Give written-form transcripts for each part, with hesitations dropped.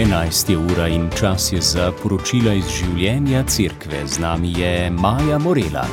11 je ura in čas je za poročila iz življenja Cerkve. Z nami je Maja Morela.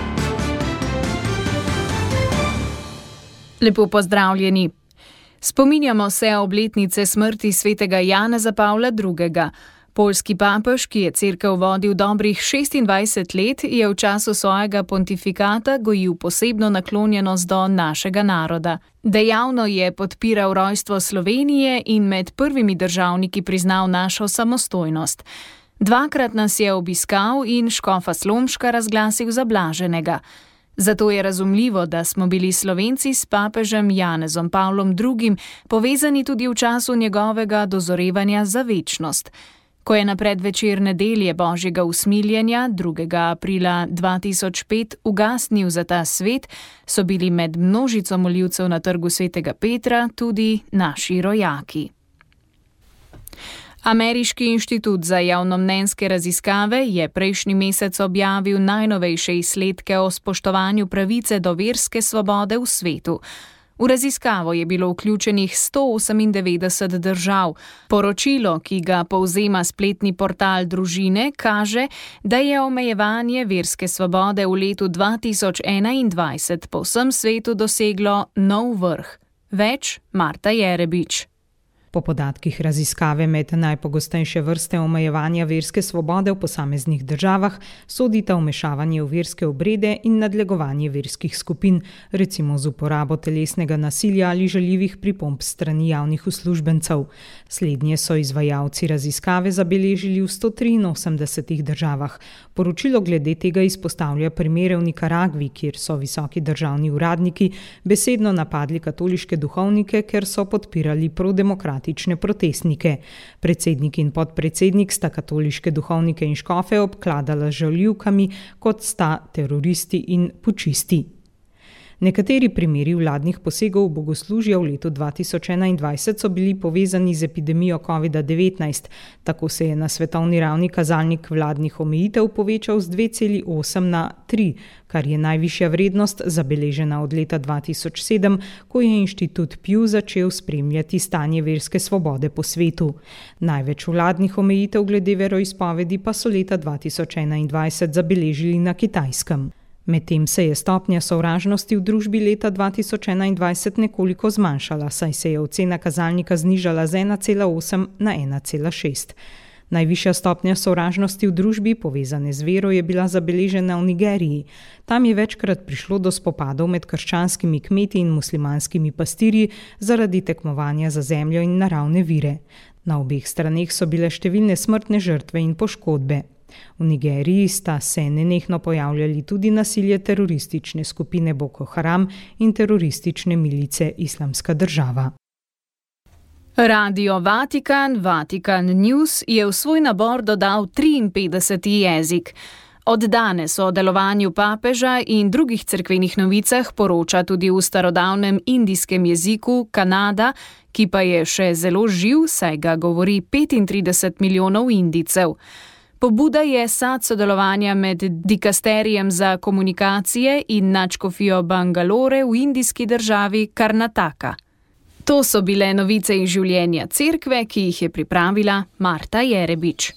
Lepo pozdravljeni. Spominjamo se obletnice smrti svetega Janeza Pavla II. Poljski papež, ki je Cerkev vodil dobrih 26 let, je v času svojega pontifikata gojil posebno naklonjenost do našega naroda. Dejavno je podpiral rojstvo Slovenije in med prvimi državniki priznal našo samostojnost. Dvakrat nas je obiskal in škofa Slomška razglasil za blaženega. Zato je razumljivo, da smo bili Slovenci s papežem Janezom Pavlom II. Povezani tudi v času njegovega dozorevanja za večnost. Ko je na predvečer nedelje Božjega usmiljenja 2. aprila 2005 ugasnil za ta svet, so bili med množico moljivcev na trgu svetega Petra tudi naši rojaki. Ameriški inštitut za javnomnenjske raziskave je prejšnji mesec objavil najnovejše izsledke o spoštovanju pravice do verske svobode v svetu. V raziskavo je bilo vključenih 198 držav. Poročilo, ki ga povzema spletni portal Družine, kaže, da je omejevanje verske svobode v letu 2021 po vsem svetu doseglo nov vrh. Več Marta Jerebič. Po podatkih raziskave med najpogostejše vrste omejevanja verske svobode v posameznih državah sodita vmešavanje v verske obrede in nadlegovanje verskih skupin, recimo z uporabo telesnega nasilja ali žaljivih pripomb strani javnih uslužbencev. Slednje so izvajalci raziskave zabeležili v 183 državah. Poročilo glede tega izpostavlja primere v Nikaragvi, kjer so visoki državni uradniki besedno napadli katoliške duhovnike, ker so podpirali prodemokratične protestnike. Predsednik in podpredsednik sta katoliške duhovnike in škofe obkladala z žaljivkami, kot sta teroristi in pučisti. Nekateri primeri vladnih posegov v bogoslužja v letu 2021 so bili povezani z epidemijo COVID-19. Tako se je na svetovni ravni kazalnik vladnih omejitev povečal z 2,8 na 3, kar je najvišja vrednost zabeležena od leta 2007, ko je inštitut Pew začel spremljati stanje verske svobode po svetu. Največ vladnih omejitev glede veroizpovedi pa so leta 2021 zabeležili na Kitajskem. Medtem se je stopnja sovražnosti v družbi leta 2021 nekoliko zmanjšala, saj se je ocena kazalnika znižala z 1,8 na 1,6. Najvišja stopnja sovražnosti v družbi, povezane z vero, je bila zabeležena v Nigeriji. Tam je večkrat prišlo do spopadov med krščanskimi kmeti in muslimanskimi pastirji zaradi tekmovanja za zemljo in naravne vire. Na obeh straneh so bile številne smrtne žrtve in poškodbe. V Nigeriji sta se nenehno pojavljali tudi nasilje teroristične skupine Boko Haram in teroristične milice Islamska država. Radio Vatikan, Vatikan News, je v svoj nabor dodal 53. jezik. Od danes o delovanju papeža in drugih cerkvenih novicah poroča tudi v starodavnem indijskem jeziku Kanada, ki pa je še zelo živ, saj ga govori 35 milijonov Indijcev. Pobuda je sad sodelovanja med dikasterijem za komunikacije in nadškofijo Bangalore v indijski državi Karnataka. To so bile novice iz življenja Cerkve, ki jih je pripravila Marta Jerebič.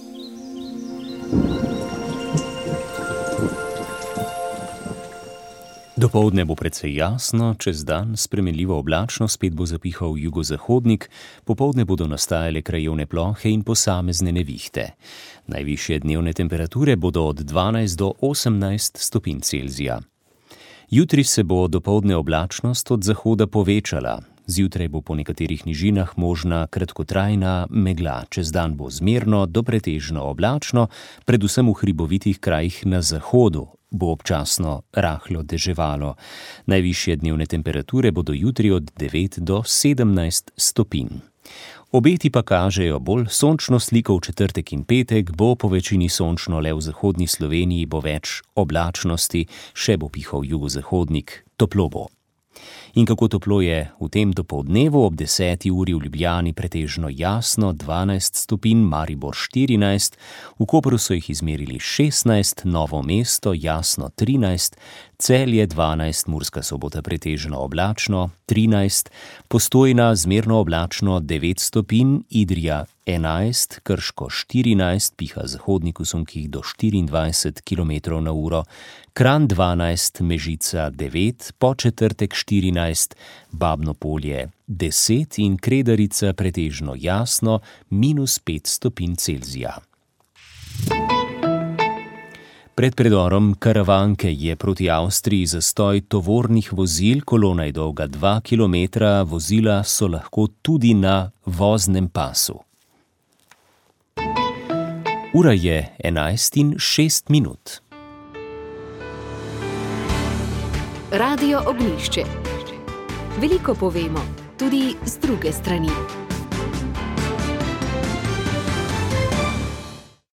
Dopoldne bo precej jasno, čez dan spremenljivo oblačno, spet bo zapihal jugozahodnik, popoldne bodo nastajale krajevne plohe in posamezne nevihte. Najvišje dnevne temperature bodo od 12 do 18 stopinj Celzija. Jutri se bo dopoldne oblačnost od zahoda povečala. Zjutraj bo po nekaterih nižinah možna kratkotrajna megla. Čez dan bo zmerno do pretežno oblačno, predvsem v hribovitih krajih na zahodu bo občasno rahlo deževalo. Najvišje dnevne temperature bodo jutri od 9 do 17 stopinj. Obeti pa kažejo bolj sončno sliko. V četrtek in petek bo po večini sončno, le v zahodni Sloveniji bo več oblačnosti, še bo pihal jugozahodnik, toplo bo. In kako toplo je v tem dopoldnevu? Ob 10. uri v Ljubljani pretežno jasno 12 stopinj, Maribor 14, v Kopru so jih izmerili 16, Novo mesto jasno 13, Celje 12, Murska Sobota pretežno oblačno 13, Postojna zmerno oblačno 9 stopinj, Idrija 11, Krško 14, piha zahodnik v sunkih do 24 km/h, Kranj 12, Mežica 9, Podčetrtek 14, Babno Polje 10 in Kredarica pretežno jasno -5 stopinj Celzija. Pred predorom Karavanke je proti Avstriji zastoj tovornih vozil, kolona je dolga 2 km, vozila so lahko tudi na voznem pasu. Ura je 11:06. Radio Ognjišče. Veliko povemo, tudi z druge strani.